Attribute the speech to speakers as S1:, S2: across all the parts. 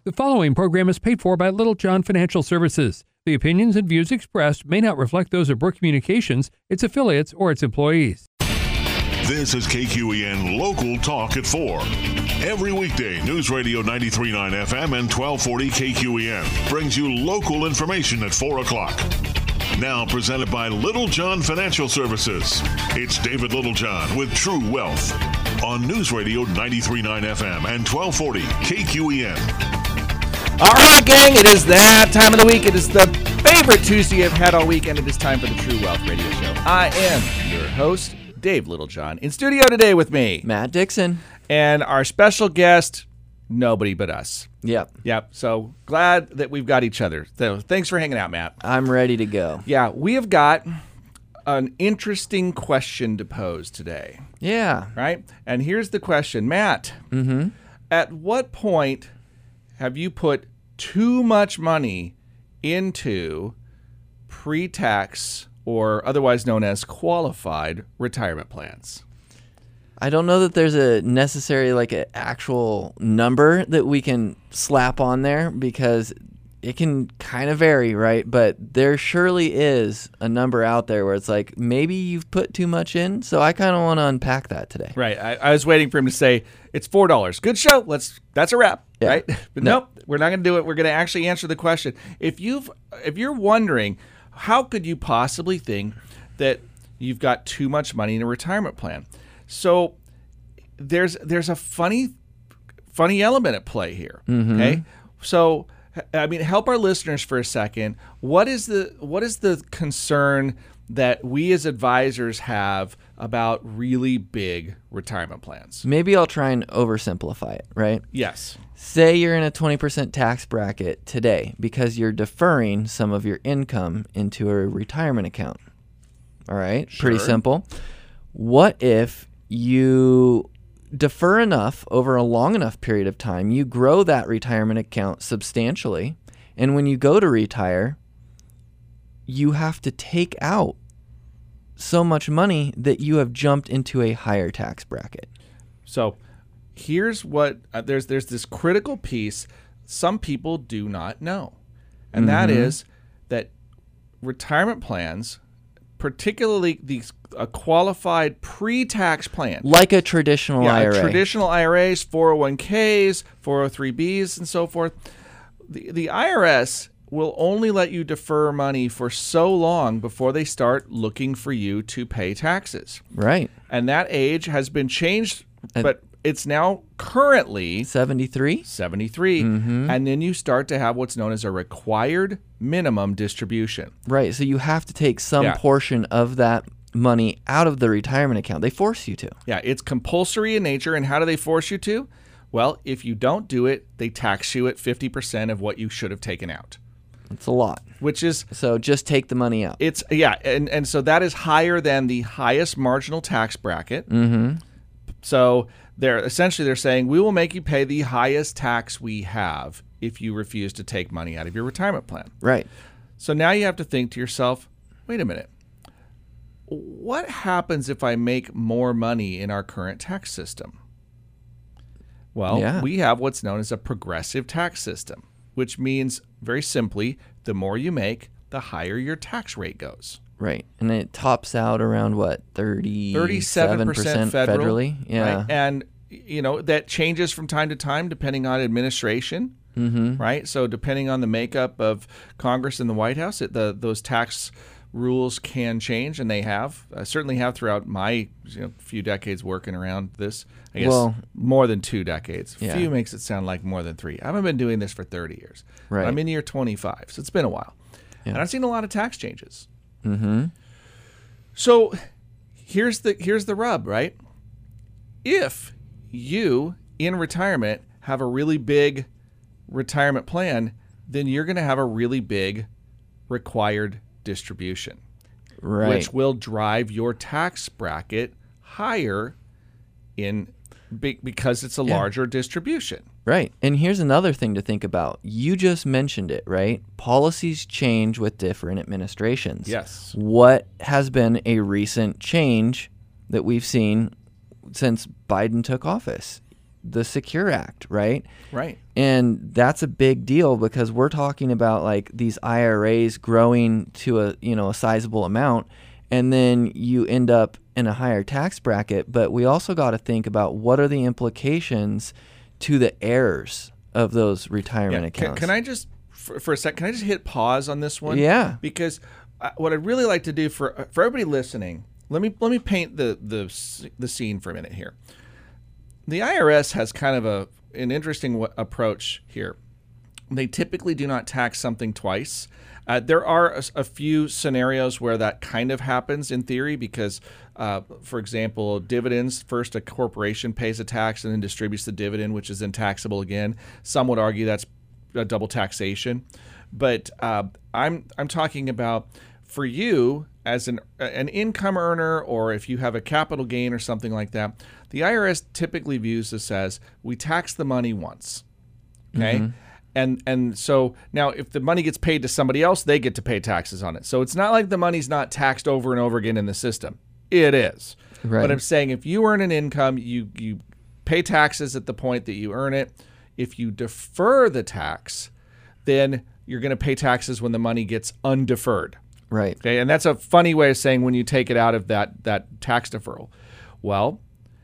S1: The following program is paid for by Little John Financial Services. The opinions and views expressed may not reflect those of Brook Communications, its affiliates, or its employees.
S2: This is KQEN Local Talk at 4. Every weekday, News Radio 93.9 FM and 1240 KQEN brings you local information at 4 o'clock. Now presented by Little John Financial Services. It's David Littlejohn with True Wealth on News Radio 93.9 FM and 1240 KQEN.
S3: All right, gang, it is that time of the week. It is the favorite Tuesday I've had all week, and it is time for the True Wealth Radio Show. I am your host, Dave Littlejohn. In studio today with me,
S4: Matt Dixon.
S3: And our special guest, nobody but us.
S4: Yep.
S3: So glad that we've got each other. So thanks for hanging out, Matt.
S4: I'm ready to go.
S3: Yeah, we have got an interesting question to pose today.
S4: Yeah.
S3: Right? And here's the question, Matt.
S4: Mm-hmm.
S3: At what point have you put too much money into pre-tax or otherwise known as qualified retirement plans?
S4: I don't know that there's a necessary an actual number that we can slap on there because it can kind of vary, right? But there surely is a number out there where it's like maybe you've put too much in. So I kind of want to unpack that today.
S3: Right. I was waiting for him to say it's $4. Good show. That's a wrap.
S4: Yeah.
S3: Right. But nope, we're not going to do it. We're going to actually answer the question. If you're wondering, how could you possibly think that you've got too much money in a retirement plan? So there's a funny element at play here.
S4: Mm-hmm.
S3: Okay. So I mean, help our listeners for a second. What is the concern that we as advisors have about really big retirement plans?
S4: Maybe I'll try and oversimplify it, right?
S3: Yes.
S4: Say you're in a 20% tax bracket today because you're deferring some of your income into a retirement account. All right?
S3: Sure.
S4: Pretty simple. What if you defer enough over a long enough period of time, you grow that retirement account substantially, and when you go to retire, you have to take out so much money that you have jumped into a higher tax bracket.
S3: So here's what there's this critical piece some people do not know, and that is that retirement plans, particularly a qualified pre-tax plan,
S4: like a traditional IRA.
S3: Traditional IRAs, 401ks, 403bs, and so forth. The IRS will only let you defer money for so long before they start looking for you to pay taxes.
S4: Right.
S3: And that age has been changed, but it's now currently
S4: 73.
S3: 73.
S4: Mm-hmm.
S3: And then you start to have what's known as a required minimum distribution.
S4: Right. So you have to take some portion of that money out of the retirement account. They force you to.
S3: Yeah, it's compulsory in nature. And how do they force you to? Well, if you don't do it, they tax you at 50% of what you should have taken out.
S4: It's a lot.
S3: Which is...
S4: So just take the money out.
S3: And so that is higher than the highest marginal tax bracket.
S4: Mm-hmm.
S3: So they're saying, we will make you pay the highest tax we have if you refuse to take money out of your retirement plan.
S4: Right.
S3: So now you have to think to yourself, wait a minute. What happens if I make more money in our current tax system? Well, we have what's known as a progressive tax system, which means, very simply, the more you make, the higher your tax rate goes.
S4: Right. And it tops out around, what, 37%
S3: federally?
S4: Yeah.
S3: Right? And, that changes from time to time depending on administration, right? So depending on the makeup of Congress and the White House, those tax rules can change, and they have. Certainly have throughout my few decades working around this. I guess more than 2 decades.
S4: Yeah.
S3: Few makes it sound like more than 3. I haven't been doing this for 30 years.
S4: Right.
S3: I'm in year 25, so it's been a while.
S4: Yeah.
S3: And I've seen a lot of tax changes.
S4: Mm-hmm.
S3: So here's the rub, right? If you, in retirement, have a really big retirement plan, then you're going to have a really big required distribution,
S4: right,
S3: which will drive your tax bracket higher because it's a larger distribution.
S4: Right. And here's another thing to think about. You just mentioned it, right? Policies change with different administrations.
S3: Yes.
S4: What has been a recent change that we've seen since Biden took office? the Secure Act, right?
S3: Right.
S4: And that's a big deal because we're talking about like these IRAs growing to a sizable amount, and then you end up in a higher tax bracket. But we also got to think about what are the implications to the heirs of those retirement accounts.
S3: Can I just, for a sec, can I just hit pause on this one?
S4: Yeah.
S3: Because what I'd really like to do for everybody listening, let me paint the scene for a minute here. The IRS has kind of an interesting approach here. They typically do not tax something twice. There are a few scenarios where that kind of happens in theory because, for example, dividends, first a corporation pays a tax and then distributes the dividend, which is then taxable again. Some would argue that's a double taxation. But I'm talking about for you as an income earner, or if you have a capital gain or something like that, the IRS typically views this as we tax the money once. Okay? Mm-hmm. And so now if the money gets paid to somebody else, they get to pay taxes on it. So it's not like the money's not taxed over and over again in the system. It is. Right. But I'm saying if you earn an income, you pay taxes at the point that you earn it. If you defer the tax, then you're going to pay taxes when the money gets undeferred.
S4: Right.
S3: Okay. And that's a funny way of saying when you take it out of that tax deferral. Well,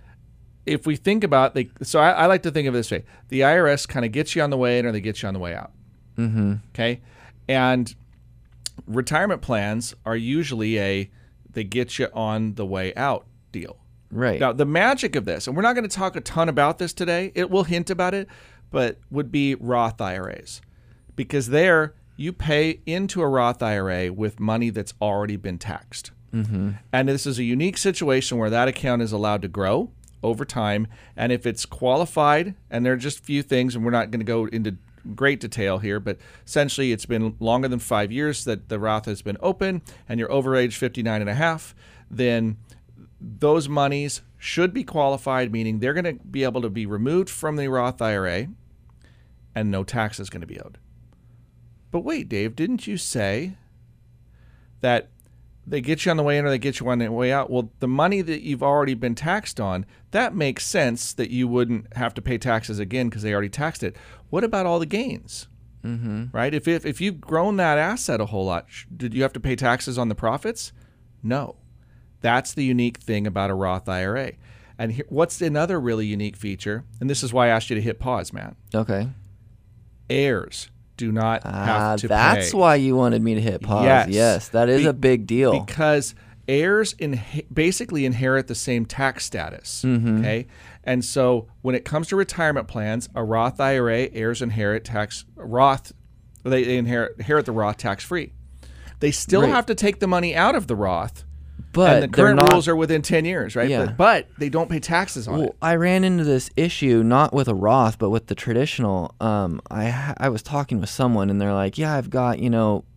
S3: if we think about so I like to think of it this way: the IRS kind of gets you on the way in, or they get you on the way out. Mm-hmm. Okay. And retirement plans are usually they get you on the way out deal.
S4: Right.
S3: Now the magic of this, and we're not going to talk a ton about this today. We'll hint about it, but would be Roth IRAs, because there you pay into a Roth IRA with money that's already been taxed. Mm-hmm. And this is a unique situation where that account is allowed to grow over time. And if it's qualified, and there are just a few things, and we're not going to go into great detail here, but essentially it's been longer than 5 years that the Roth has been open, and you're over age 59 and a half, then those monies should be qualified, meaning they're going to be able to be removed from the Roth IRA and no tax is going to be owed. But wait, Dave, didn't you say that they get you on the way in or they get you on the way out? Well, the money that you've already been taxed on, that makes sense that you wouldn't have to pay taxes again because they already taxed it. What about all the gains? Mm-hmm. Right? If you've grown that asset a whole lot, did you have to pay taxes on the profits? No. That's the unique thing about a Roth IRA. And what's another really unique feature? And this is why I asked you to hit pause, Matt.
S4: Okay.
S3: Heirs do not have to pay.
S4: That's why you wanted me to hit pause. Yes, that is a big deal.
S3: Because heirs basically inherit the same tax status. Mm-hmm. Okay, and so when it comes to retirement plans, a Roth IRA, heirs inherit they inherit the Roth tax free. They still have to take the money out of the Roth.
S4: But
S3: and the current rules are within 10 years, right?
S4: Yeah.
S3: But they don't pay taxes on it.
S4: I ran into this issue not with a Roth, but with the traditional. I was talking with someone, and they're like, "Yeah, I've got it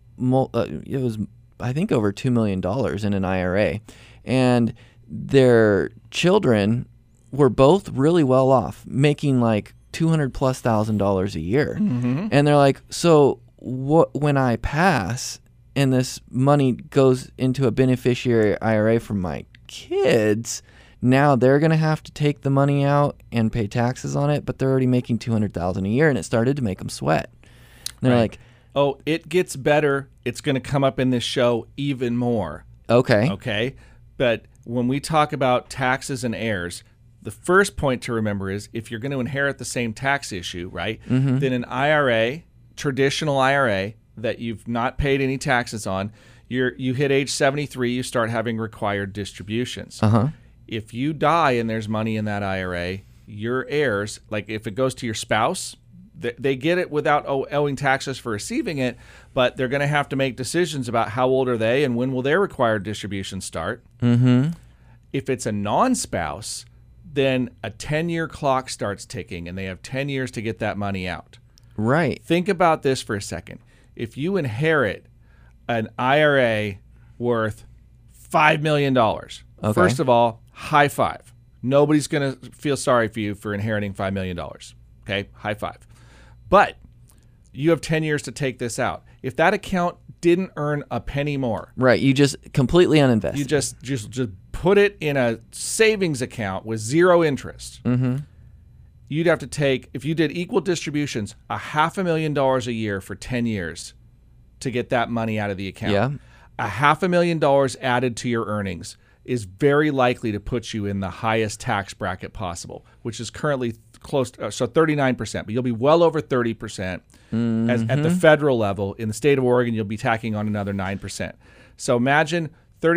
S4: was I think over $2 million in an IRA, and their children were both really well off, making like $200,000+ a year, mm-hmm. and they're like, so when I pass." And this money goes into a beneficiary IRA for my kids, now they're going to have to take the money out and pay taxes on it, but they're already making $200,000 a year, and it started to make them sweat. And they're like,
S3: "Oh, it gets better. It's going to come up in this show even more."
S4: Okay.
S3: But when we talk about taxes and heirs, the first point to remember is if you're going to inherit the same tax issue, right, mm-hmm. then an IRA, traditional IRA, that you've not paid any taxes on, you hit age 73, you start having required distributions. Uh-huh. If you die and there's money in that IRA, your heirs, like if it goes to your spouse, they get it without owing taxes for receiving it, but they're going to have to make decisions about how old are they and when will their required distributions start. Mm-hmm. If it's a non-spouse, then a 10-year clock starts ticking, and they have 10 years to get that money out.
S4: Right.
S3: Think about this for a second. If you inherit an IRA worth $5 million, first of all, high five. Nobody's going to feel sorry for you for inheriting $5 million. Okay, high five. But you have 10 years to take this out. If that account didn't earn a penny more.
S4: Right, you just completely uninvested.
S3: You just put it in a savings account with zero interest. Mm-hmm. you'd have to take, if you did equal distributions, $500,000 a year for 10 years to get that money out of the account.
S4: Yeah.
S3: $500,000 added to your earnings is very likely to put you in the highest tax bracket possible, which is currently close to, so 39%, but you'll be well over 30% at the federal level. In the state of Oregon, you'll be tacking on another 9%. So imagine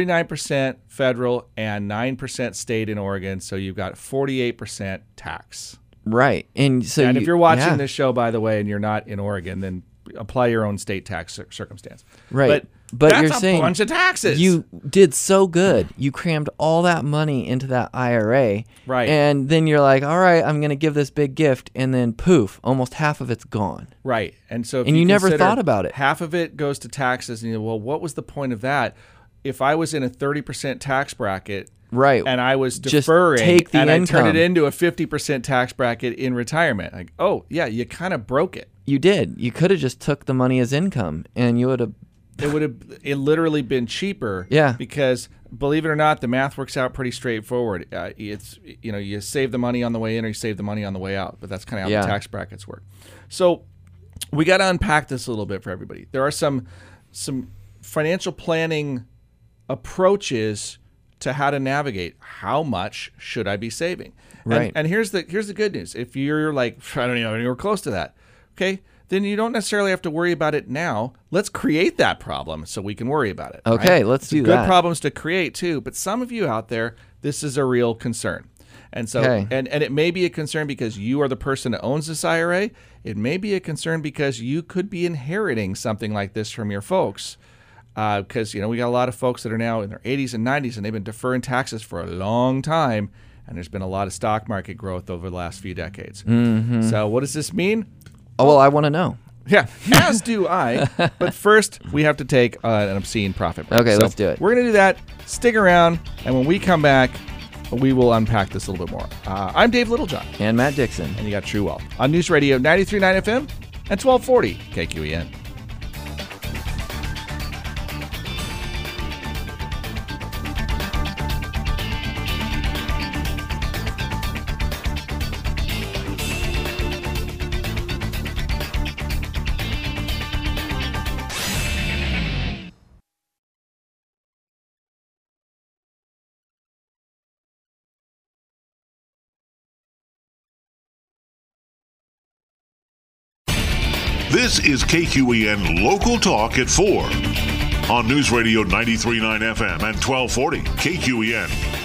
S3: 39% federal and 9% state in Oregon, so you've got 48% tax.
S4: Right. And so
S3: if you're watching this show, by the way, and you're not in Oregon, then apply your own state tax circumstance.
S4: Right. But
S3: that's
S4: you're saying
S3: a bunch of taxes.
S4: You did so good. You crammed all that money into that IRA.
S3: Right.
S4: And then you're like, all right, I'm going to give this big gift. And then poof, almost half of it's gone.
S3: Right. And so if
S4: you never thought about it.
S3: Half of it goes to taxes. And well, what was the point of that? If I was in a 30% tax bracket,
S4: right,
S3: and I was
S4: just
S3: deferring,
S4: take the
S3: and
S4: income.
S3: I turned it into a 50% tax bracket in retirement, like, oh, yeah, you kind of broke it.
S4: You did. You could have just took the money as income, and you would have...
S3: It literally been cheaper.
S4: Yeah.
S3: Because believe it or not, the math works out pretty straightforward. It's you save the money on the way in or you save the money on the way out. But that's kind of how the tax brackets work. So we got to unpack this a little bit for everybody. There are some financial planning approaches to how to navigate how much should I be saving.
S4: Right.
S3: And here's the good news. If you're like, I don't know, anywhere close to that, okay, then you don't necessarily have to worry about it now. Let's create that problem so we can worry about it.
S4: Okay,
S3: right?
S4: let's do
S3: good
S4: that.
S3: Good problems to create too, but some of you out there, this is a real concern. And so, and it may be a concern because you are the person that owns this IRA. It may be a concern because you could be inheriting something like this from your folks. Because, we got a lot of folks that are now in their 80s and 90s, and they've been deferring taxes for a long time, and there's been a lot of stock market growth over the last few decades.
S4: Mm-hmm.
S3: So what does this mean?
S4: Oh, well, I want to know.
S3: Yeah, as do I. But first, we have to take an obscene profit break.
S4: Okay, let's do it.
S3: We're going to do that. Stick around, and when we come back, we will unpack this a little bit more. I'm Dave Littlejohn.
S4: And Matt Dixon.
S3: And you got True Wealth on News Radio 93.9 FM and 1240 KQEN.
S2: This is KQEN Local Talk at 4 on News Radio 93.9 FM and 1240 KQEN.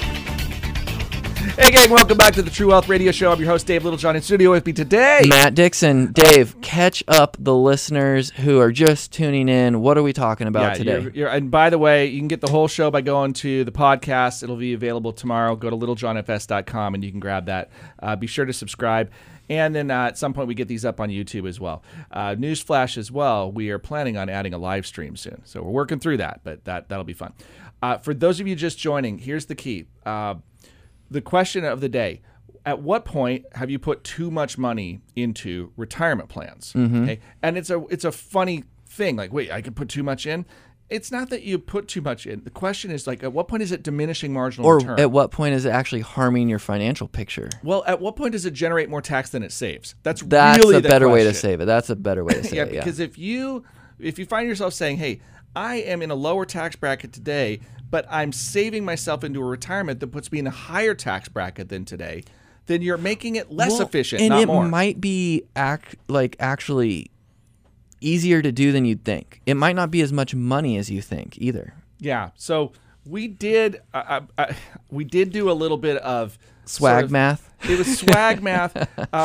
S3: Hey gang, welcome back to the True Wealth Radio Show. I'm your host, Dave Littlejohn. In studio with me today,
S4: Matt Dixon. Dave, catch up the listeners who are just tuning in. What are we talking about today?
S3: And by the way, you can get the whole show by going to the podcast. It'll be available tomorrow. Go to littlejohnfs.com and you can grab that. Be sure to subscribe. And then at some point, we get these up on YouTube as well. Newsflash as well, we are planning on adding a live stream soon. So we're working through that, but that'll be fun. For those of you just joining, here's the key. The question of the day: at what point have you put too much money into retirement plans?
S4: Mm-hmm.
S3: Okay? And it's a funny thing. Like, wait, I can put too much in? It's not that you put too much in. The question is, like, at what point is it diminishing marginal return?
S4: Or at what point is it actually harming your financial picture?
S3: Well, at what point does it generate more tax than it saves? That's
S4: really
S3: a
S4: better way to save it. That's a better way to say it.
S3: Because if you find yourself saying, hey, I am in a lower tax bracket today, but I'm saving myself into a retirement that puts me in a higher tax bracket than today, then you're making it less efficient,
S4: and
S3: not more.
S4: And it might be actually easier to do than you'd think. It might not be as much money as you think either.
S3: Yeah. So we did do a little bit of
S4: swag math.
S3: It was swag math.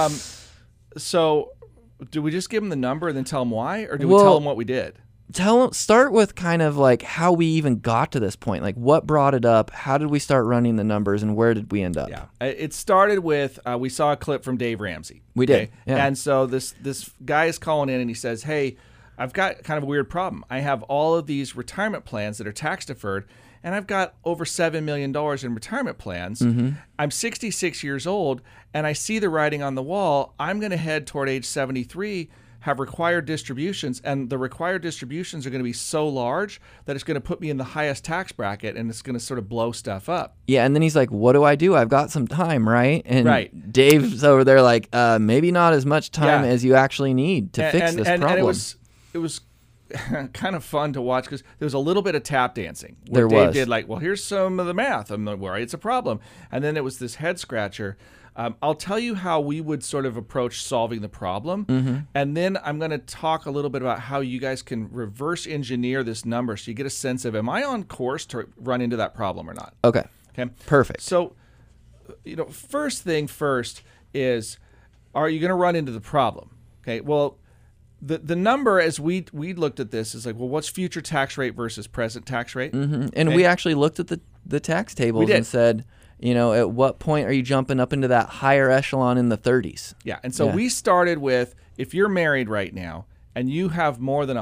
S3: So do we just give them the number and then tell them why, or do we tell them what we did?
S4: Start with kind of like how we even got to this point. Like what brought it up? How did we start running the numbers, and where did we end up?
S3: Yeah, it started with we saw a clip from Dave Ramsey.
S4: We did, yeah.
S3: And so this guy is calling in and he says, "Hey, I've got kind of a weird problem. I have all of these retirement plans that are tax deferred, and I've got over $7 million in retirement plans.
S4: Mm-hmm.
S3: I'm 66 years old, and I see the writing on the wall. I'm going to head toward age 73." have required distributions, and the required distributions are going to be so large that it's going to put me in the highest tax bracket, and it's going to sort of blow stuff up.
S4: Yeah, and then he's like, what do I do? I've got some time, right? And
S3: right.
S4: Dave's over there like, maybe not as much time as you actually need to fix this problem.
S3: And it was kind of fun to watch because there was a little bit of tap dancing.
S4: There
S3: Dave
S4: was.
S3: did like, well, here's some of the math. I'm not worried. It's a problem. And then it was this head scratcher. I'll tell you how we would sort of approach solving the problem. And then I'm going to talk a little bit about how you guys can reverse engineer this number so you get a sense of, am I on course to run into that problem or not?
S4: Okay. Perfect.
S3: So, first thing first is, are you going to run into the problem? Okay. Well, the number, as we looked at this, is like, well, what's future tax rate versus present tax rate?
S4: And we actually looked at the tax tables and said, at what point are you jumping up into that higher echelon in the 30s?
S3: Yeah. And so we started with, if you're married right now and you have more than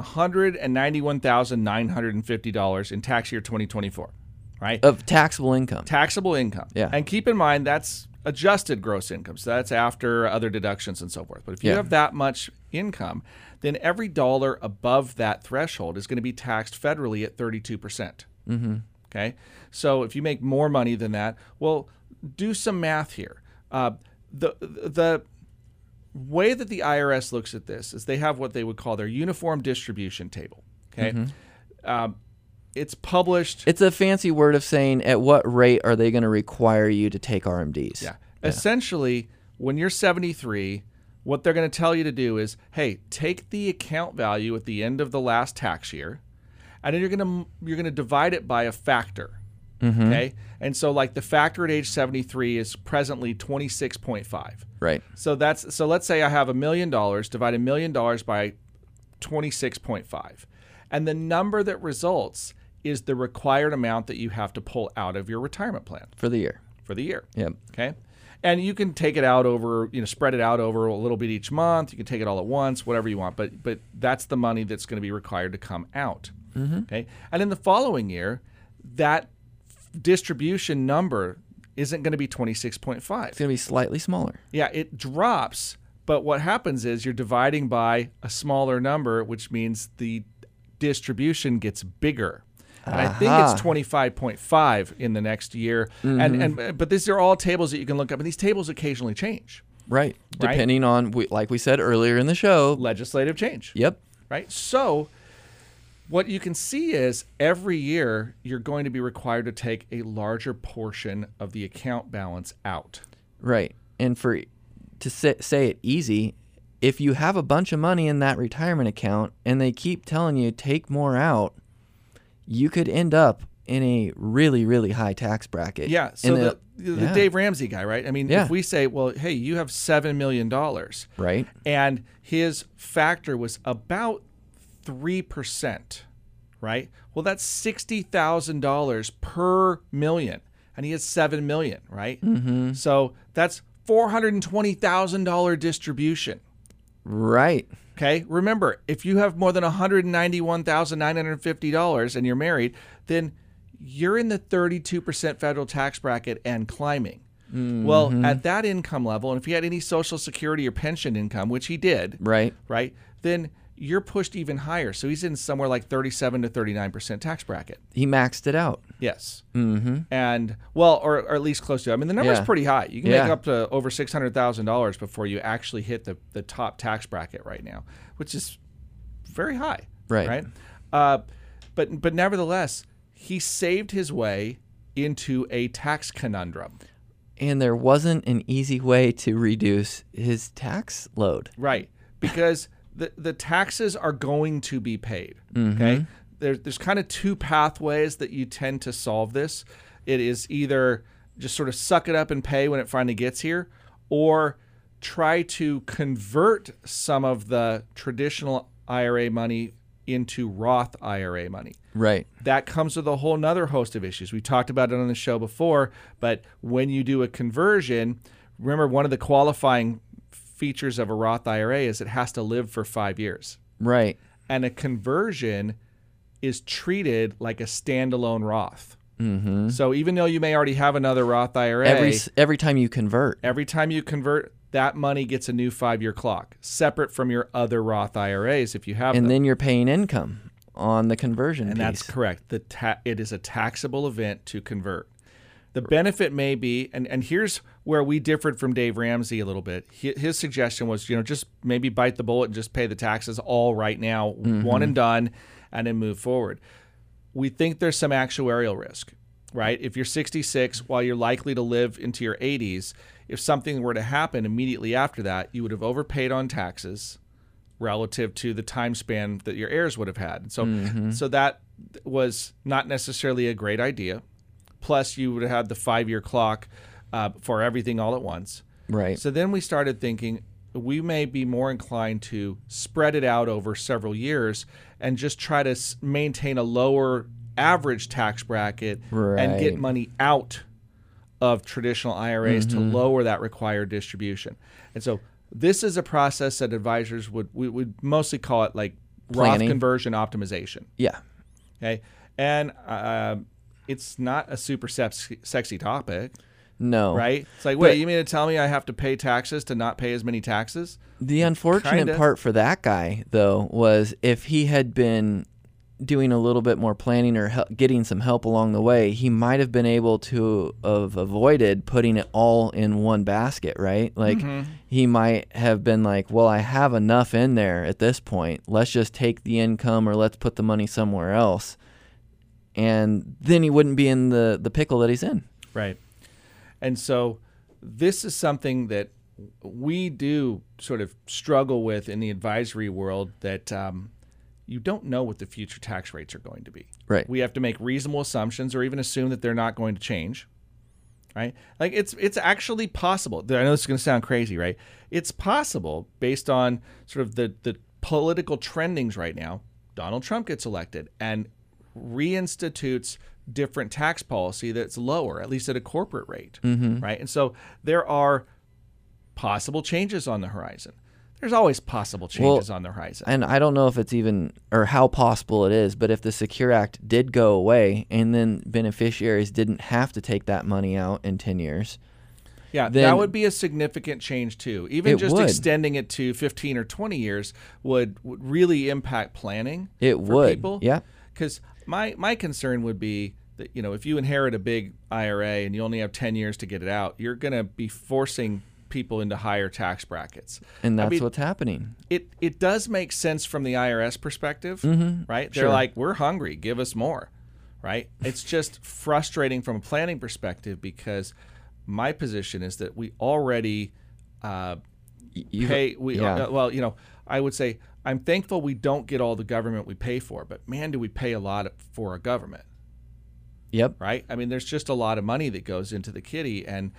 S3: $191,950 in tax year 2024, right?
S4: Of taxable income.
S3: Taxable income.
S4: Yeah.
S3: And keep in mind, that's adjusted gross income. So that's after other deductions and so forth. But if you have that much income, then every dollar above that threshold is going to be taxed federally at 32%. Okay? So if you make more money than that, well, do some math here. The way that the IRS looks at this is they have what they would call their uniform distribution table. Okay? It's published.
S4: It's a fancy word of saying at what rate are they going to require you to take RMDs.
S3: Yeah. Essentially, when you're 73, what they're going to tell you to do is, hey, take the account value at the end of the last tax year, and then you're going to divide it by a factor. Okay? And so like the factor at age 73 is presently 26.5.
S4: Right.
S3: So let's say I have $1 million, divide $1 million by 26.5. And the number that results is the required amount that you have to pull out of your retirement plan.
S4: For the year. Yep.
S3: Okay? And you can take it out over, spread it out over a little bit each month. You can take it all at once, whatever you want. But that's the money that's going to be required to come out. Okay? And in the following year, that distribution number isn't going to be 26.5.
S4: It's going to be slightly smaller.
S3: Yeah, it drops. But what happens is you're dividing by a smaller number, which means the distribution gets bigger. And I think it's 25.5 in the next year. But these are all tables that you can look up, and these tables occasionally change.
S4: Right. Depending on, like we said earlier in the show,
S3: legislative change.
S4: Yep.
S3: Right. So what you can see is every year you're going to be required to take a larger portion of the account balance out.
S4: Right. And to say it easy, if you have a bunch of money in that retirement account and they keep telling you take more out, you could end up in a really, really high tax bracket.
S3: Yeah. So the Dave Ramsey guy, right? I mean, if we say, well, hey, you have $7 million.
S4: Right.
S3: And his factor was about 3%, right? Well, that's $60,000 per million. And he has $7 million, right? So that's $420,000 distribution.
S4: Right.
S3: Okay. Remember, if you have more than $191,950 and you're married, then you're in the 32% federal tax bracket and climbing. Well, at that income level, and if he had any Social Security or pension income, which he did, right, then you're pushed even higher. So he's in somewhere like 37 to 39% tax bracket.
S4: He maxed it out.
S3: Yes. And, well, or at least close to it. I mean, the number's pretty high. You can make up to over $600,000 before you actually hit the top tax bracket right now, which is very high. Right. But nevertheless, he saved his way into a tax conundrum.
S4: And there wasn't an easy way to reduce his tax load.
S3: Right. Because the taxes are going to be paid. Okay. There's kind of two pathways that you tend to solve this. It is either just sort of suck it up and pay when it finally gets here, or try to convert some of the traditional IRA money into Roth IRA money.
S4: Right.
S3: That comes with a whole nother host of issues. We talked about it on the show before, but when you do a conversion, remember one of the qualifying features of a Roth IRA is it has to live for 5 years.
S4: Right.
S3: And a conversion is treated like a standalone Roth. So even though you may already have another Roth IRA,
S4: every time you convert,
S3: that that money gets a new 5-year clock, separate from your other Roth IRAs if you have them.
S4: And then you're paying income on the conversion piece.
S3: That's correct. It is a taxable event to convert. The benefit may be, and here's where we differed from Dave Ramsey a little bit. His suggestion was, just maybe bite the bullet and just pay the taxes all right now, one and done, and then move forward. We think there's some actuarial risk, right? If you're 66, while you're likely to live into your 80s, if something were to happen immediately after that, you would have overpaid on taxes relative to the time span that your heirs would have had. So that was not necessarily a great idea. Plus, you would have had the 5-year clock for everything all at once.
S4: Right.
S3: So then we started thinking we may be more inclined to spread it out over several years and just try to maintain a lower average tax bracket and get money out of traditional IRAs to lower that required distribution. And so this is a process that advisors would mostly call it like
S4: planning.
S3: Roth conversion optimization.
S4: Yeah.
S3: Okay. And it's not a super sexy topic.
S4: No.
S3: Right? It's like, wait, you mean to tell me I have to pay taxes to not pay as many taxes?
S4: The unfortunate part for that guy, though, was if he had been doing a little bit more planning or getting some help along the way, he might have been able to have avoided putting it all in one basket, right? Like he might have been like, well, I have enough in there at this point. Let's just take the income or let's put the money somewhere else. And then he wouldn't be in the pickle that he's in.
S3: Right. And so this is something that we do sort of struggle with in the advisory world, that you don't know what the future tax rates are going to be.
S4: Right.
S3: We have to make reasonable assumptions or even assume that they're not going to change. Right? Like it's actually possible. I know this is going to sound crazy, right? It's possible based on sort of the political trendings right now. Donald Trump gets elected and reinstitutes different tax policy that's lower, at least at a corporate rate, right? And so there are possible changes on the horizon. There's always possible changes on the horizon.
S4: And I don't know if it's even, or how possible it is, but if the Secure Act did go away and then beneficiaries didn't have to take that money out in 10 years.
S3: Yeah, that would be a significant change too. Even just extending it to 15 or 20 years would really impact planning for people.
S4: Yeah.
S3: Because my concern would be that, if you inherit a big IRA and you only have 10 years to get it out, you're going to be forcing people into higher tax brackets.
S4: And that's what's happening.
S3: It does make sense from the IRS perspective, right? They're like, we're hungry, give us more, right? It's just frustrating from a planning perspective because my position is that we already pay. I would say I'm thankful we don't get all the government we pay for, but man, do we pay a lot for our government.
S4: Yep.
S3: Right? I mean, there's just a lot of money that goes into the kitty, and,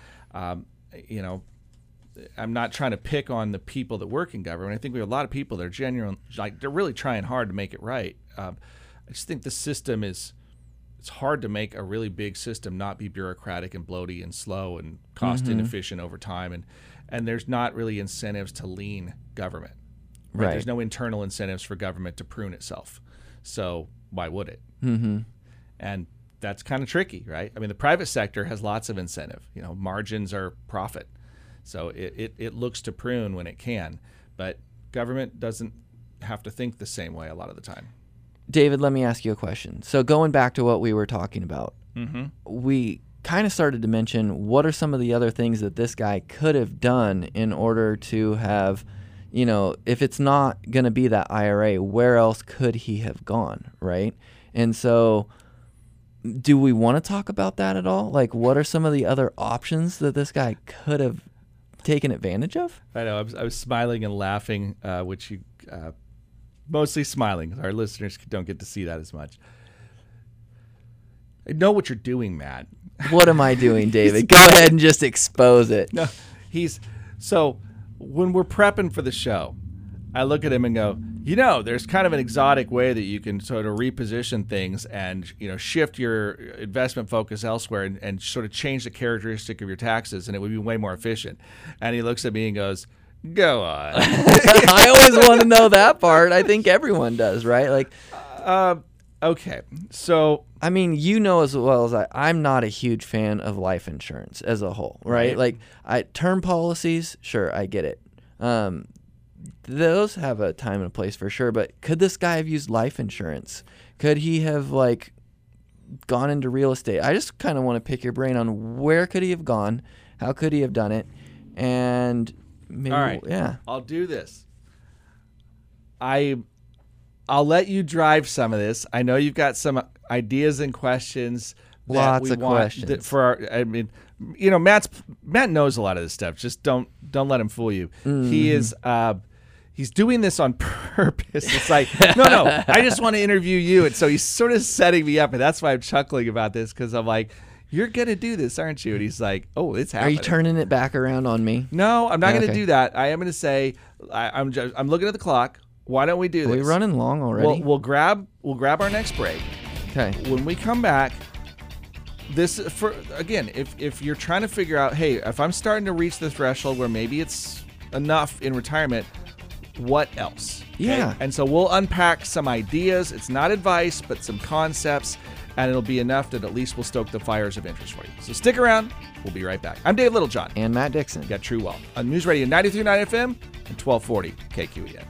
S3: I'm not trying to pick on the people that work in government. I think we have a lot of people that are genuine, like they're really trying hard to make it right. I just think the system it's hard to make a really big system not be bureaucratic and bloaty and slow and cost inefficient over time. And there's not really incentives to lean government. Right? There's no internal incentives for government to prune itself. So why would it? And that's kind of tricky, right? I mean, the private sector has lots of incentive. Margins are profit. So it looks to prune when it can. But government doesn't have to think the same way a lot of the time.
S4: David, let me ask you a question. So going back to what we were talking about, we kind of started to mention what are some of the other things that this guy could have done in order to have, if it's not going to be that IRA, where else could he have gone, right? And so do we want to talk about that at all? Like, what are some of the other options that this guy could have taken advantage of?
S3: I know. I was smiling and laughing, which you mostly smiling. Our listeners don't get to see that as much. I know what you're doing, Matt.
S4: What am I doing, David? Go ahead and just expose it.
S3: No, so when we're prepping for the show, I look at him and go, there's kind of an exotic way that you can sort of reposition things and, shift your investment focus elsewhere and sort of change the characteristic of your taxes, and it would be way more efficient. And he looks at me and goes, go on.
S4: I always want to know that part. I think everyone does, right? Like,
S3: Okay, so
S4: I mean, you know as well as I'm not a huge fan of life insurance as a whole, right? Like, term policies, sure, I get it. Those have a time and a place for sure, but could this guy have used life insurance? Could he have, like, gone into real estate? I just kind of want to pick your brain on where could he have gone, how could he have done it, and maybe,
S3: all right,
S4: yeah.
S3: I'll do this. I'll let you drive some of this. I know you've got some ideas and questions.
S4: Lots of questions
S3: for our. I mean, you know, Matt knows a lot of this stuff. Just don't let him fool you.
S4: Mm-hmm.
S3: He is. He's doing this on purpose. It's like, no, I just want to interview you. And so he's sort of setting me up, and that's why I'm chuckling about this, because I'm like, you're gonna do this, aren't you? And he's like, oh, it's happening.
S4: Are you turning it back around on me?
S3: No, I'm not going to do that. I am going to say, I'm looking at the clock. Why don't we do this?
S4: Are we running long already?
S3: We'll grab our next break.
S4: Okay.
S3: When we come back, if you're trying to figure out, hey, if I'm starting to reach the threshold where maybe it's enough in retirement, what else? Okay?
S4: Yeah.
S3: And so we'll unpack some ideas. It's not advice, but some concepts, and it'll be enough that at least we'll stoke the fires of interest for you. So stick around. We'll be right back. I'm Dave Littlejohn.
S4: And Matt Dixon.
S3: Got True Wealth on News Radio 93.9 FM and 1240 KQEN.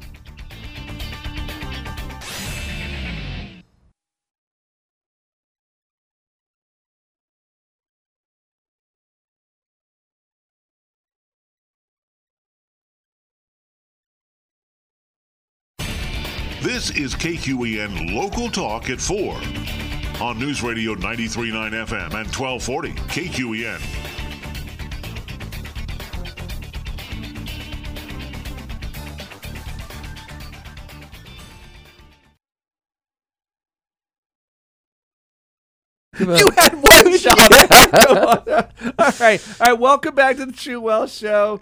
S2: This is KQEN Local Talk at 4 on News Radio 93.9 FM and 1240 KQEN.
S3: You had one shot. All right. Welcome back to the True Wealth Show,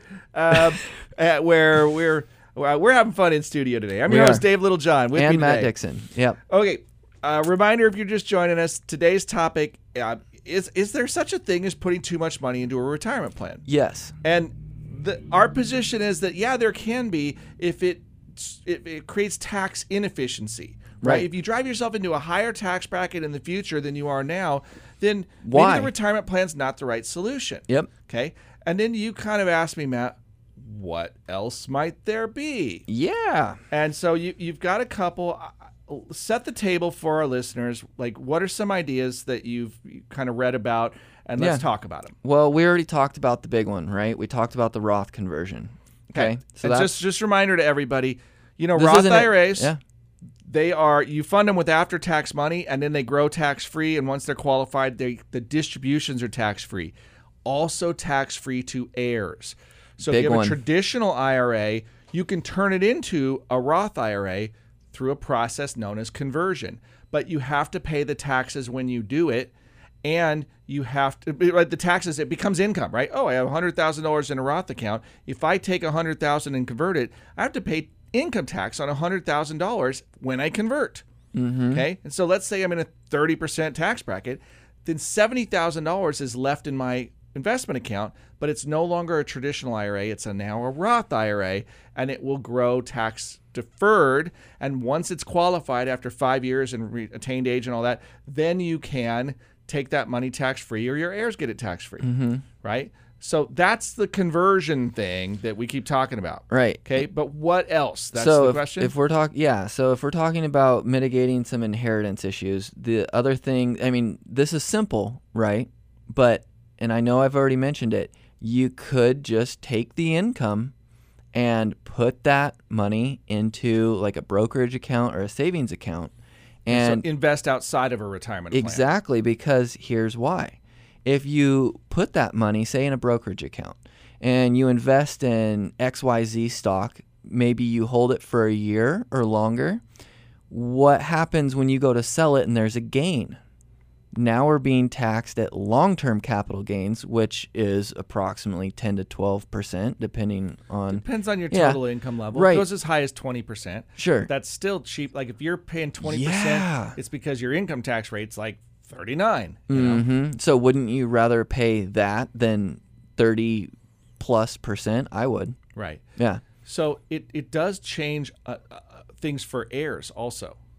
S3: where we're having fun in studio today. I'm your host, Dave Littlejohn, with me today.
S4: Matt Dixon. Yep.
S3: Okay. Reminder: if you're just joining us, today's topic is there such a thing as putting too much money into a retirement plan?
S4: Yes.
S3: And our position is that there can be if it creates tax inefficiency. Right. If you drive yourself into a higher tax bracket in the future than you are now, then maybe the retirement plan's not the right solution.
S4: Yep.
S3: Okay. And then you kind of asked me, Matt, what else might there be?
S4: Yeah.
S3: And so you've got a couple. Set the table for our listeners. Like, what are some ideas that you've kind of read about? And let's talk about them.
S4: Well, we already talked about the big one, right? We talked about the Roth conversion. Okay.
S3: So that's just a reminder to everybody, Roth IRAs.
S4: Yeah.
S3: You fund them with after-tax money, and then they grow tax-free, and once they're qualified, the distributions are tax-free. Also tax-free to heirs. So if you have a traditional IRA, you can turn it into a Roth IRA through a process known as conversion. But you have to pay the taxes when you do it, and you have to, the taxes, it becomes income, right? Oh, I have $100,000 in a Roth account. If I take $100,000 and convert it, I have to pay income tax on $100,000 when I convert. Mm-hmm. Okay. And so let's say I'm in a 30% tax bracket, then $70,000 is left in my investment account, but it's no longer a traditional IRA. It's now a Roth IRA, and it will grow tax deferred. And once it's qualified after 5 years and attained age and all that, then you can take that money tax free, or your heirs get it tax free. Mm-hmm. Right. So that's the conversion thing that we keep talking about.
S4: Right.
S3: Okay. But what else? That's the question.
S4: If we're talking about mitigating some inheritance issues, the other thing, I mean, this is simple, right? But, and I know I've already mentioned it, you could just take the income and put that money into like a brokerage account or a savings account and
S3: so invest outside of a retirement plan.
S4: Exactly, because here's why. If you put that money, say, in a brokerage account, and you invest in XYZ stock, maybe you hold it for a year or longer, what happens when you go to sell it and there's a gain? Now we're being taxed at long-term capital gains, which is approximately 10 to 12%, depending on...
S3: Depends on your total income level.
S4: Right.
S3: It goes as high as 20%.
S4: Sure.
S3: That's still cheap. Like, if you're paying 20%, it's because your income tax rate's like 39. You know?
S4: So wouldn't you rather pay that than 30+%? I would.
S3: Right.
S4: Yeah.
S3: So it does change things for heirs also.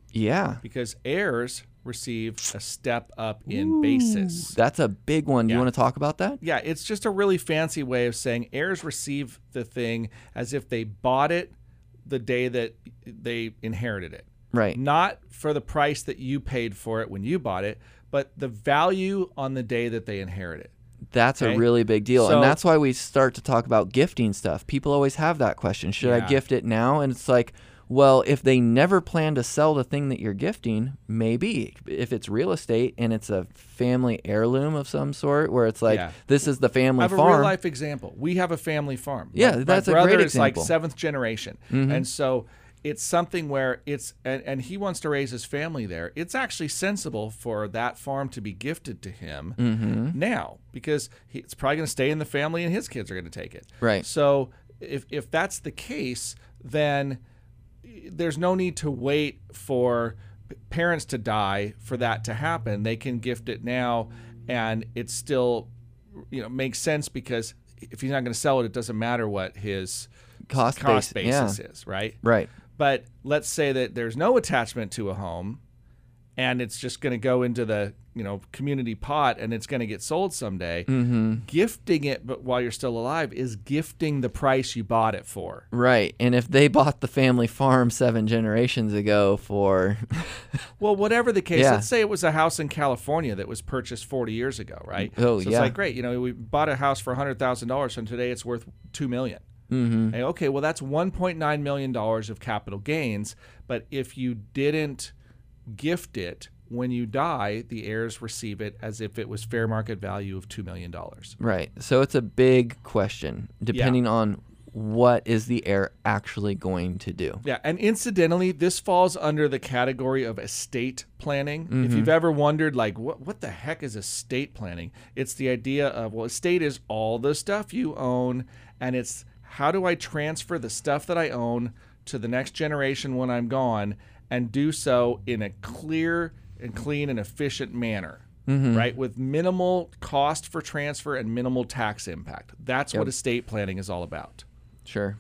S4: Yeah.
S3: Because heirs receive a step up in basis.
S4: That's a big one. Do you want to talk about that?
S3: Yeah, it's just a really fancy way of saying heirs receive the thing as if they bought it the day that they inherited it.
S4: Right.
S3: Not for the price that you paid for it when you bought it, but the value on the day that they inherit it.
S4: That's a really big deal. And that's why we start to talk about gifting stuff. People always have that question. Should I gift it now? And it's like, well, if they never plan to sell the thing that you're gifting, maybe. If it's real estate and it's a family heirloom of some sort, where it's like, this is the family farm.
S3: I have a real life example. We have a family farm.
S4: Yeah, that's a great example.
S3: My brother is like 7th generation. And so it's something where it's, and he wants to raise his family there. It's actually sensible for that farm to be gifted to him now, because it's probably going to stay in the family and his kids are going to take it.
S4: Right.
S3: So if that's the case, then there's no need to wait for parents to die for that to happen. They can gift it now, and it still, makes sense, because if he's not going to sell it, it doesn't matter what his cost basis is, right?
S4: Right.
S3: But let's say that there's no attachment to a home, and it's just going to go into the community pot, and it's going to get sold someday. Gifting it, but while you're still alive, is gifting the price you bought it for.
S4: Right. And if they bought the family farm 7 generations ago for
S3: well, whatever the case, let's say it was a house in California that was purchased 40 years ago, right?
S4: Oh,
S3: so it's like, great, we bought a house for $100,000, and today it's worth $2 million. Hey, okay, well, that's $1.9 million of capital gains, but if you didn't gift it when you die, the heirs receive it as if it was fair market value of $2 million.
S4: Right. So it's a big question, depending on what is the heir actually going to do.
S3: Yeah, and incidentally, this falls under the category of estate planning. If you've ever wondered, like, what the heck is estate planning? It's the idea of, estate is all the stuff you own, and it's how do I transfer the stuff that I own to the next generation when I'm gone, and do so in a clear and clean and efficient manner, right? With minimal cost for transfer and minimal tax impact. That's what estate planning is all about.
S4: Sure.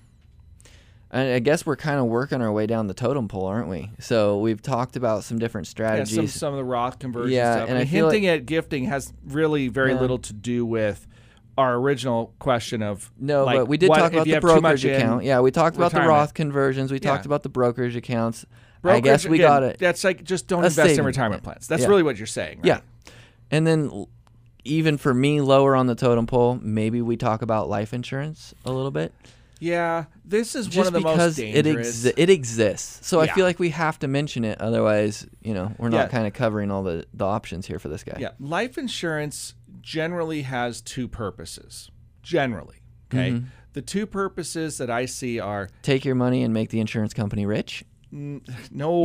S4: And I guess we're kind of working our way down the totem pole, aren't we? So we've talked about some different strategies.
S3: Yeah, some of the Roth conversion stuff. And hinting at gifting has really very little to do with our original question of
S4: but we did talk about the brokerage account. Yeah, we talked about the Roth conversions. We talked about the brokerage accounts. I guess we got it.
S3: That's like, just don't invest in retirement plans. That's really what you're saying, right?
S4: Yeah. And then even for me, lower on the totem pole, maybe we talk about life insurance a little bit.
S3: Yeah, this is
S4: just
S3: one of the most dangerous.
S4: It exists. So I feel like we have to mention it. Otherwise, we're not kind of covering all the options here for this guy.
S3: Yeah, life insurance generally has 2 purposes. Generally, okay? The 2 purposes that I see are...
S4: Take your money and make the insurance company rich?
S3: No,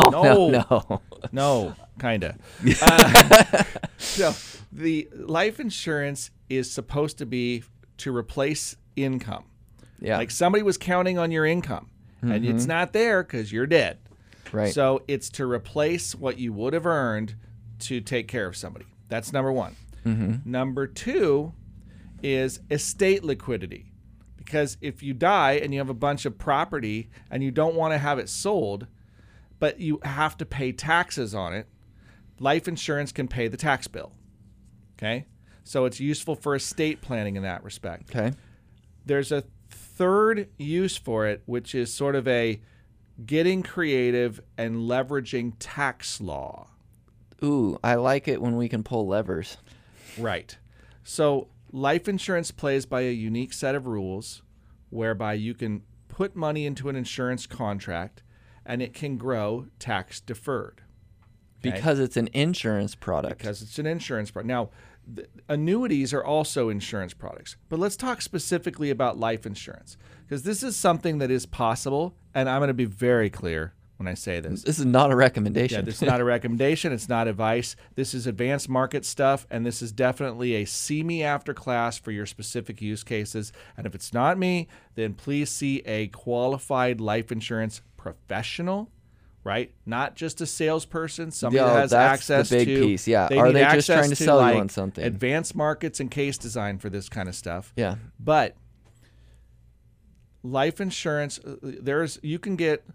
S3: kind of. So the life insurance is supposed to be to replace income. Yeah. Like somebody was counting on your income, and it's not there because you're dead.
S4: Right.
S3: So it's to replace what you would have earned to take care of somebody. That's number 1. Number 2 is estate liquidity. Because if you die and you have a bunch of property and you don't want to have it sold, but you have to pay taxes on it, life insurance can pay the tax bill. Okay? So it's useful for estate planning in that respect.
S4: Okay.
S3: There's a third use for it, which is sort of a getting creative and leveraging tax law.
S4: Ooh, I like it when we can pull levers.
S3: Right. So life insurance plays by a unique set of rules whereby you can put money into an insurance contract and it can grow tax deferred.
S4: Okay? Because it's an insurance product.
S3: Because it's an insurance product. Now, annuities are also insurance products. But let's talk specifically about life insurance, because this is something that is possible, and I'm going to be very clear when I say this.
S4: This is not a recommendation.
S3: Yeah, this is not a recommendation. It's not advice. This is advanced market stuff, and this is definitely a see me after class for your specific use cases. And if it's not me, then please see a qualified life insurance professional, right? Not just a salesperson, somebody that has access to.
S4: That's the big piece, yeah. Are they just trying to sell you on something?
S3: Advanced markets and case design for this kind of stuff.
S4: Yeah.
S3: But life insurance, you can get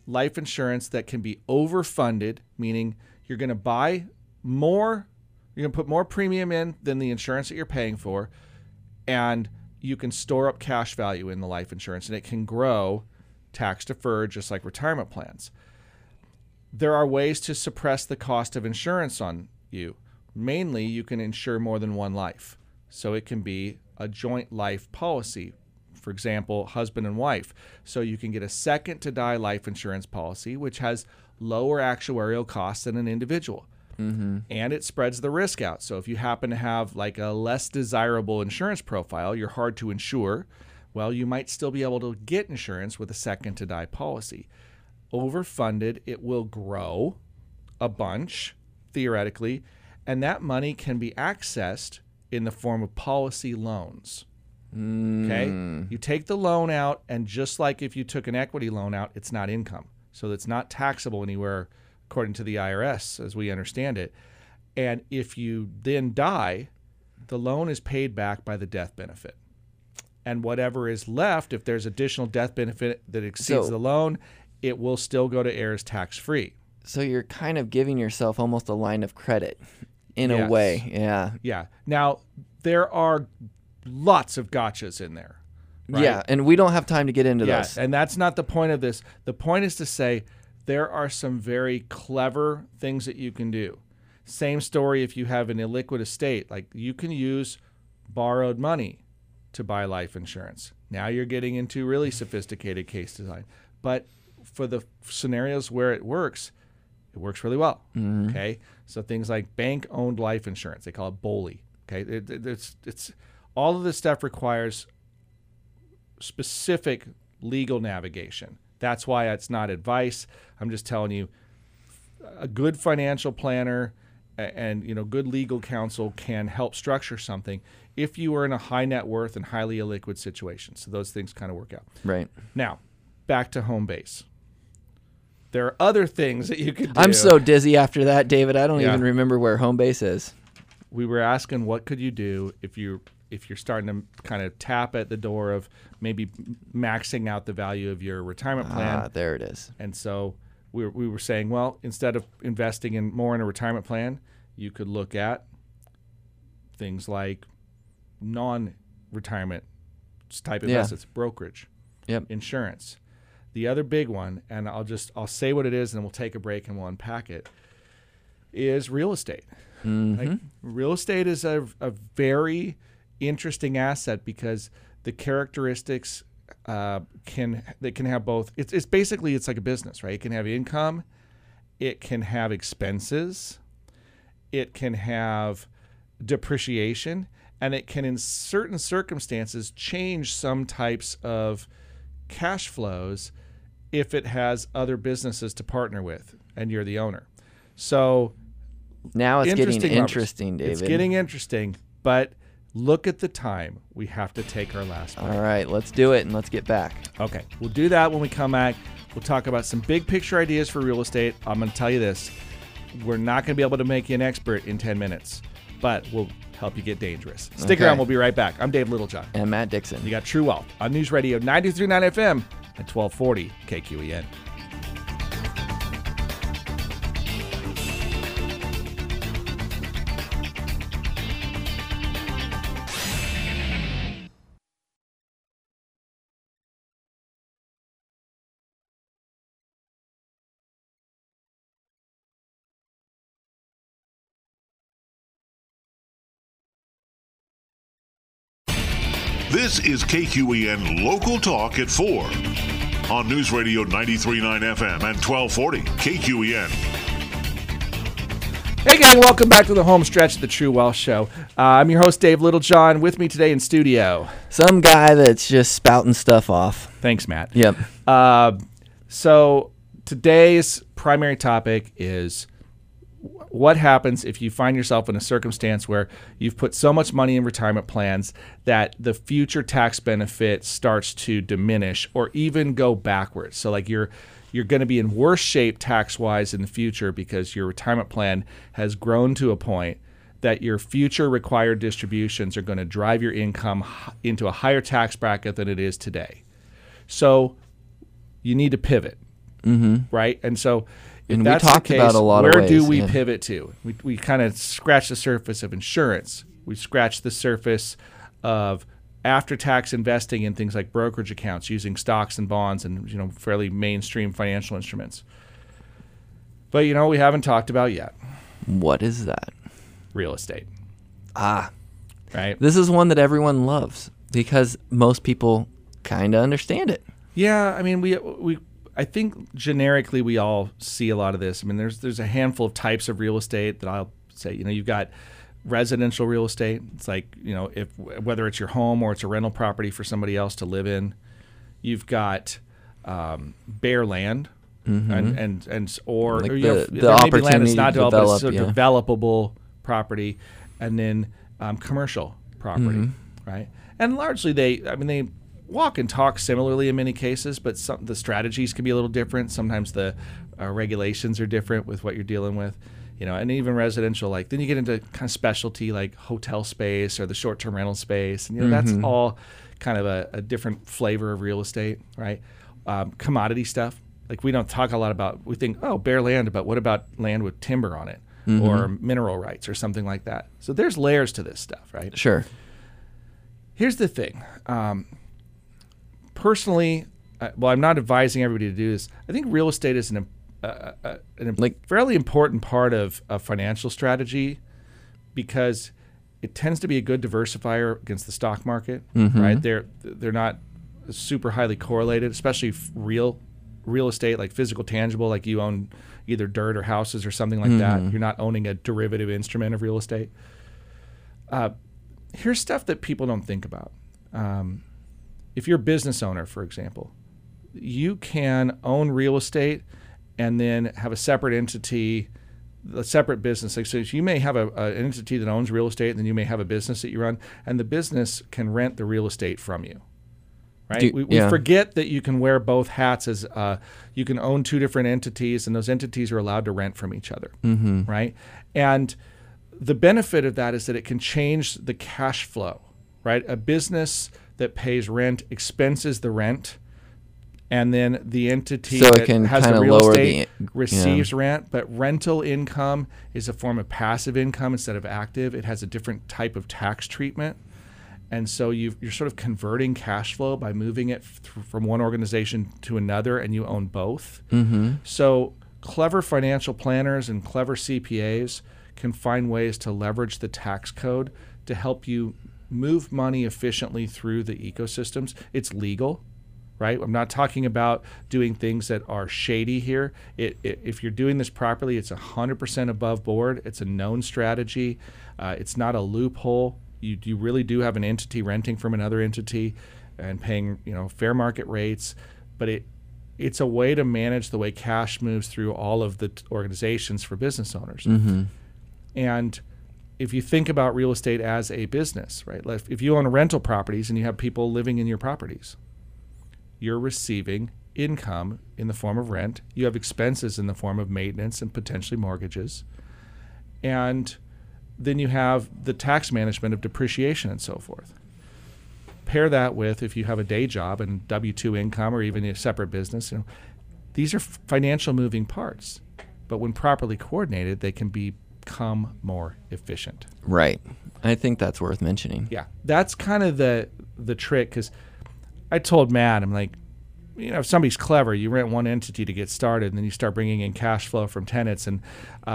S3: life insurance that can be overfunded, meaning you're going to buy more, you're going to put more premium in than the insurance that you're paying for, and you can store up cash value in the life insurance, and it can grow tax deferred just like retirement plans. There are ways to suppress the cost of insurance on you. Mainly, you can insure more than one life. So it can be a joint life policy, for example, husband and wife. So you can get a second to die life insurance policy, which has lower actuarial costs than an individual. Mm-hmm. And it spreads the risk out. So if you happen to have like a less desirable insurance profile, you're hard to insure, well, you might still be able to get insurance with a second to die policy. Overfunded, it will grow a bunch, theoretically, and that money can be accessed in the form of policy loans. Okay? You take the loan out, and just like if you took an equity loan out, it's not income. So it's not taxable anywhere according to the IRS, as we understand it. And if you then die, the loan is paid back by the death benefit. And whatever is left, if there's additional death benefit that exceeds the loan, it will still go to heirs tax-free.
S4: So you're kind of giving yourself almost a line of credit in a way. Yeah.
S3: Yeah. Now, there are lots of gotchas in there. Right?
S4: Yeah, and we don't have time to get into those.
S3: And that's not the point of this. The point is to say there are some very clever things that you can do. Same story if you have an illiquid estate. Like, you can use borrowed money to buy life insurance. Now you're getting into really sophisticated case design. But for the scenarios where it works really well. Mm-hmm. Okay, so things like bank-owned life insurance, they call it BOLI. Okay, it's all of this stuff requires specific legal navigation. That's why it's not advice. I'm just telling you, a good financial planner and good legal counsel can help structure something if you are in a high net worth and highly illiquid situation. So those things kind of work out.
S4: Right.
S3: Now, back to home base. There are other things that you could do.
S4: I'm so dizzy after that, David. I don't even remember where home base is.
S3: We were asking what could you do if you're starting to kind of tap at the door of maybe maxing out the value of your retirement plan.
S4: There it is.
S3: And so we were saying, well, instead of investing more in a retirement plan, you could look at things like non-retirement type investments, brokerage, insurance. The other big one, and I'll say what it is, and then we'll take a break and we'll unpack it, is real estate. Mm-hmm. Like, real estate is a very interesting asset because the characteristics can have both. It's basically like a business, right? It can have income, it can have expenses, it can have depreciation, and it can, in certain circumstances, change some types of cash flows if it has other businesses to partner with and you're the owner. So
S4: now it's getting interesting, David.
S3: It's getting interesting, but look at the time. We have to take our last break.
S4: All right, let's do it and let's get back.
S3: Okay, we'll do that when we come back. We'll talk about some big picture ideas for real estate. I'm going to tell you this. We're not going to be able to make you an expert in 10 minutes, but we'll help you get dangerous. Stick around. We'll be right back. I'm Dave Littlejohn.
S4: And Matt Dixon.
S3: You got True Wealth on News Radio 93.9 FM at 1240 KQEN.
S2: This is KQEN Local Talk at 4 on News Radio 93.9 FM and 1240 KQEN.
S3: Hey gang, welcome back to the home stretch of the True Wealth Show. I'm your host, Dave Littlejohn. With me today in studio,
S4: some guy that's just spouting stuff off.
S3: Thanks, Matt.
S4: Yep.
S3: So today's primary topic is what happens if you find yourself in a circumstance where you've put so much money in retirement plans that the future tax benefit starts to diminish or even go backwards. So like you're going to be in worse shape tax-wise in the future because your retirement plan has grown to a point that your future required distributions are going to drive your income into a higher tax bracket than it is today. So you need to pivot. right? And so if
S4: And
S3: that's
S4: we talked
S3: the case,
S4: about a lot
S3: where
S4: of ways.
S3: do we pivot to? We kind of scratch the surface of insurance. We scratch the surface of after-tax investing in things like brokerage accounts using stocks and bonds and fairly mainstream financial instruments. But we haven't talked about yet.
S4: What is that?
S3: Real estate. Right.
S4: This is one that everyone loves because most people kind of understand it.
S3: Yeah, I mean, I think generically we all see a lot of this. I mean, there's a handful of types of real estate that I'll say. You've got residential real estate. It's like whether it's your home or it's a rental property for somebody else to live in. You've got bare land, or
S4: Like
S3: you have,
S4: the
S3: there may be land
S4: opportunity
S3: that's not
S4: to
S3: developed,
S4: develop,
S3: it's a developable property, and then commercial property, right? And largely they walk and talk similarly in many cases, but the strategies can be a little different. Sometimes the regulations are different with what you're dealing with, and even residential. Like then you get into kind of specialty like hotel space or the short-term rental space, and that's all kind of a different flavor of real estate, right? Commodity stuff, like we don't talk a lot about. We think, bare land, but what about land with timber on it or mineral rights or something like that? So there's layers to this stuff, right?
S4: Sure.
S3: Here's the thing. Personally, I'm not advising everybody to do this. I think real estate is a fairly important part of financial strategy because it tends to be a good diversifier against the stock market, right? They're not super highly correlated, especially real estate, like physical, tangible, like you own either dirt or houses or something like that. You're not owning a derivative instrument of real estate. Here's stuff that people don't think about. If you're a business owner, for example, you can own real estate and then have a separate entity, a separate business. Like, so you may have an entity that owns real estate, and then you may have a business that you run, and the business can rent the real estate from you. Right? We forget that you can wear both hats as you can own two different entities, and those entities are allowed to rent from each other. Right? And the benefit of that is that it can change the cash flow. Right? A business that pays rent expenses the rent, and then the entity that has the real estate receives rent. But rental income is a form of passive income instead of active. It has a different type of tax treatment. And so you're sort of converting cash flow by moving it from one organization to another, and you own both. So clever financial planners and clever CPAs can find ways to leverage the tax code to help you move money efficiently through the ecosystems. It's legal, right? I'm not talking about doing things that are shady here. If you're doing this properly, it's 100% above board. It's a known strategy. It's not a loophole. You really do have an entity renting from another entity and paying fair market rates, but it's a way to manage the way cash moves through all of the organizations for business owners. And if you think about real estate as a business, right? If you own rental properties and you have people living in your properties, you're receiving income in the form of rent. You have expenses in the form of maintenance and potentially mortgages. And then you have the tax management of depreciation and so forth. Pair that with if you have a day job and W-2 income or even a separate business, these are financial moving parts. But when properly coordinated, they can become more efficient.
S4: Right. I think that's worth mentioning.
S3: Yeah. That's kind of the trick, because I told Matt, I'm like, if somebody's clever, you rent one entity to get started, and then you start bringing in cash flow from tenants, and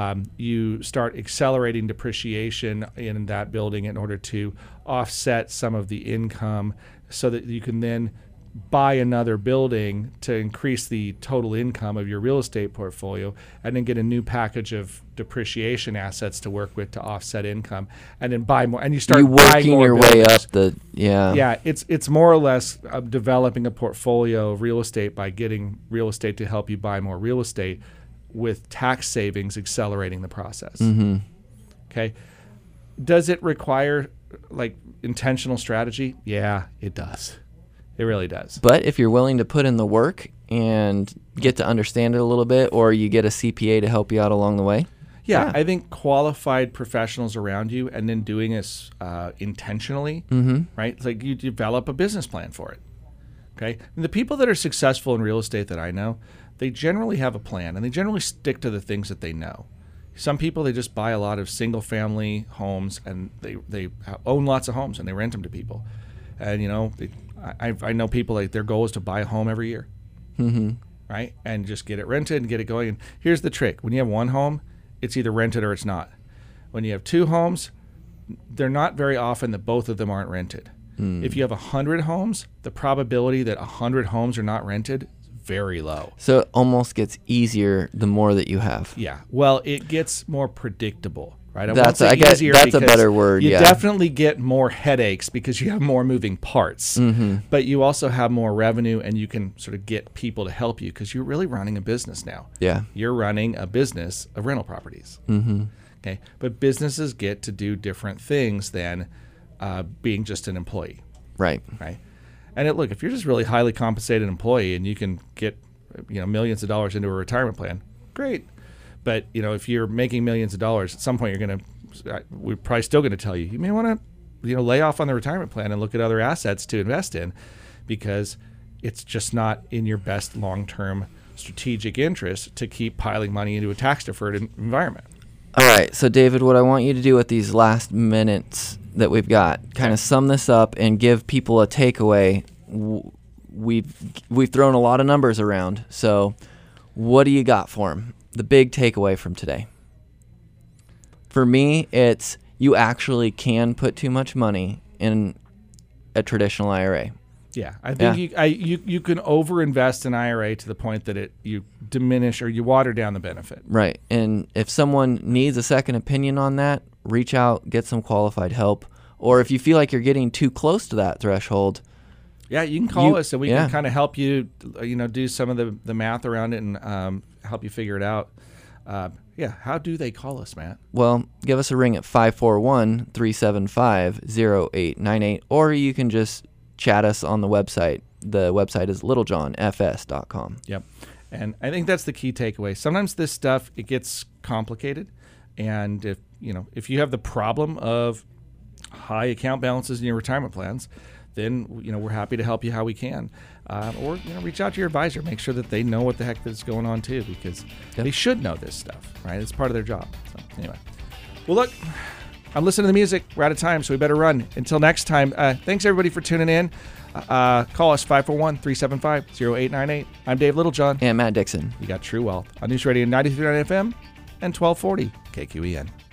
S3: you start accelerating depreciation in that building in order to offset some of the income so that you can then buy another building to increase the total income of your real estate portfolio, and then get a new package of depreciation assets to work with to offset income, and then buy more. And you start
S4: working your way up the
S3: it's more or less developing a portfolio of real estate by getting real estate to help you buy more real estate, with tax savings accelerating the process. Okay, does it require intentional strategy? Yeah, it does. It really does.
S4: But if you're willing to put in the work and get to understand it a little bit, or you get a CPA to help you out along the way.
S3: Yeah. I think qualified professionals around you, and then doing this intentionally, right? It's like you develop a business plan for it. Okay. And the people that are successful in real estate that I know, they generally have a plan, and they generally stick to the things that they know. Some people, they just buy a lot of single-family homes, and they own lots of homes, and they rent them to people. And, I know people, like, their goal is to buy a home every year, right? And just get it rented and get it going. And here's the trick. When you have one home, it's either rented or it's not. When you have two homes, they're not very often that both of them aren't rented. If you have 100 homes, the probability that 100 homes are not rented is very low.
S4: So it almost gets easier the more that you have.
S3: Yeah. Well, it gets more predictable, right?
S4: That's a better word.
S3: You definitely get more headaches because you have more moving parts, but you also have more revenue, and you can sort of get people to help you because you're really running a business now.
S4: Yeah.
S3: You're running a business of rental properties. Okay. But businesses get to do different things than being just an employee.
S4: Right.
S3: And look, if you're just really highly compensated employee and you can get millions of dollars into a retirement plan, great. But if you're making millions of dollars, at some point we're probably still going to tell you may want to lay off on the retirement plan and look at other assets to invest in, because it's just not in your best long-term strategic interest to keep piling money into a tax-deferred environment.
S4: All right, so David, what I want you to do with these last minutes that we've got, kind of sum this up and give people a takeaway. We've thrown a lot of numbers around, so what do you got for them? The big takeaway from today. For me, it's you actually can put too much money in a traditional IRA.
S3: Yeah, I think you can overinvest in IRA to the point that you diminish or you water down the benefit.
S4: Right, and if someone needs a second opinion on that, reach out, get some qualified help. Or if you feel like you're getting too close to that threshold,
S3: yeah, you can call us and we can kind of help you, do some of the math around it and help you figure it out. How do they call us, Matt?
S4: Well, give us a ring at 541-375-0898, or you can just chat us on the website. The website is littlejohnfs.com.
S3: Yep. And I think that's the key takeaway. Sometimes this stuff, it gets complicated. And if you have the problem of high account balances in your retirement plans, then, we're happy to help you how we can. Or, reach out to your advisor. Make sure that they know what the heck is going on too, because they should know this stuff, right? It's part of their job. So anyway. Well, look, I'm listening to the music. We're out of time, so we better run. Until next time, thanks everybody for tuning in. Call us 541-375-0898. I'm Dave Littlejohn.
S4: And Matt Dixon.
S3: You got True Wealth on News Radio 93.9 FM and 1240 KQEN.